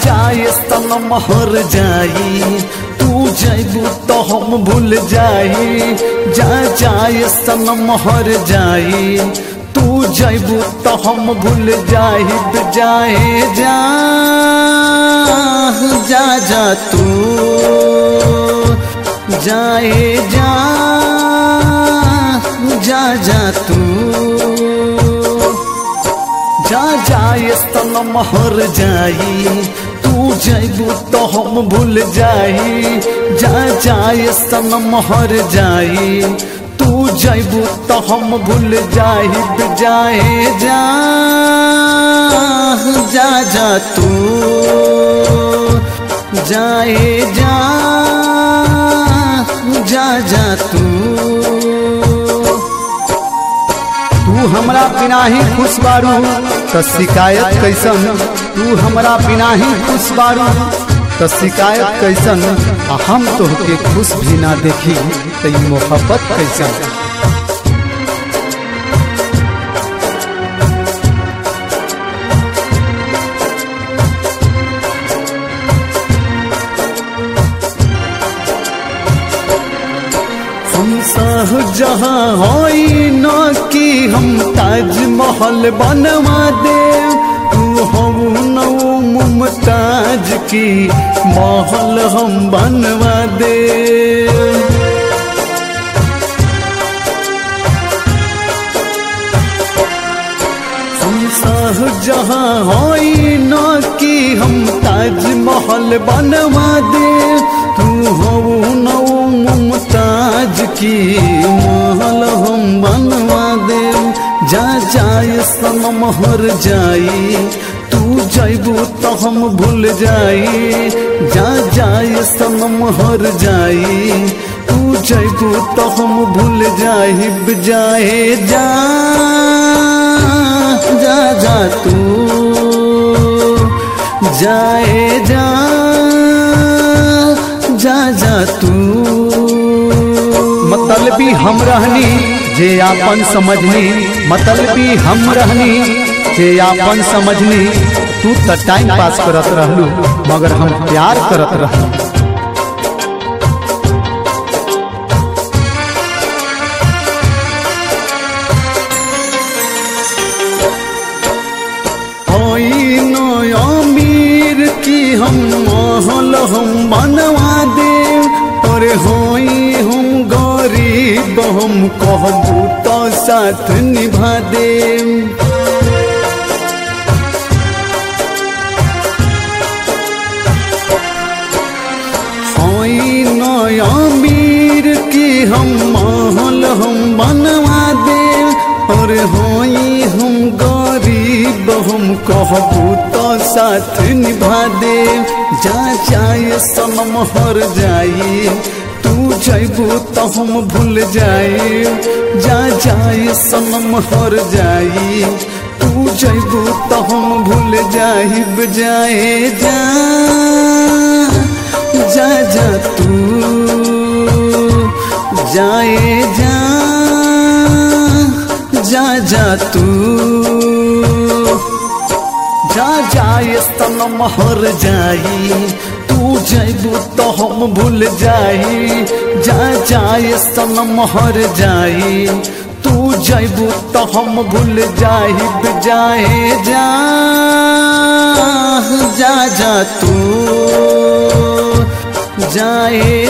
जाए सनम हर जाई तू जैबू तो हम भूल जाई जा जाए सनम हर जाई तू जैबू तो हम भूल जाई जाए जा जा जा तू जाए जा जा जा तू जा जाए सनम हर जाई तू जैबू तो हम भूल जाई जा जाए सनम हर जाई तू जैबू तो हम भूल जाई जाए जा जा जा तू जाए जा जा जा तू हमरा बिना ही खुश बारू तो शिकायत कैसन तू हमरा बिना ही खुश बारू तो शिकायत कैसन हम तोहके खुश भी ना देखी तो मोहब्बत कैसन जहाँ होई न कि हम ताजमहल बनवा दे तू हम नौ मुमताज की महल हम बनवा दे हम जहाँ होई न कि हम ताजमहल बनवा दे तू हो नौ मुमताज की महल हम बनवा दे जा जाए सनम हर जाई तू जैबू तो हम भूल जाई जा जाए सनम हर जाई तू जैबू तो हम भूल जाई जाए जा जा जा तू जाए जा जा जा तू मतलबी हम रहनी जे आपन समझनी मतलबी हम रहनी जे आपन समझनी तू तो टाइम पास करत रहलू मगर हम प्यार करत रहलू अमीर की हम महल हम बनवा दे और होई हम गरीब हम कहबू तो साथ निभा दे होई न अमीर की हम महल हम बनवा दे और होई हम गरीब हम कहबू तो साथ निभा दे जा जाए सनम हर जाई तू जैबू तो हम भूल जाए जा जाए सनम हर जाई तू जैबू तो हम भूल जाई जाए जा जा जा तू जाए जा जा जा तू जा जाए सनम हर जाई तू जैबू तो हम भूल जाई जा जाए सनम हर जाई तू जैबू तो हम भूल जाई जाए जा जा जा तू जाए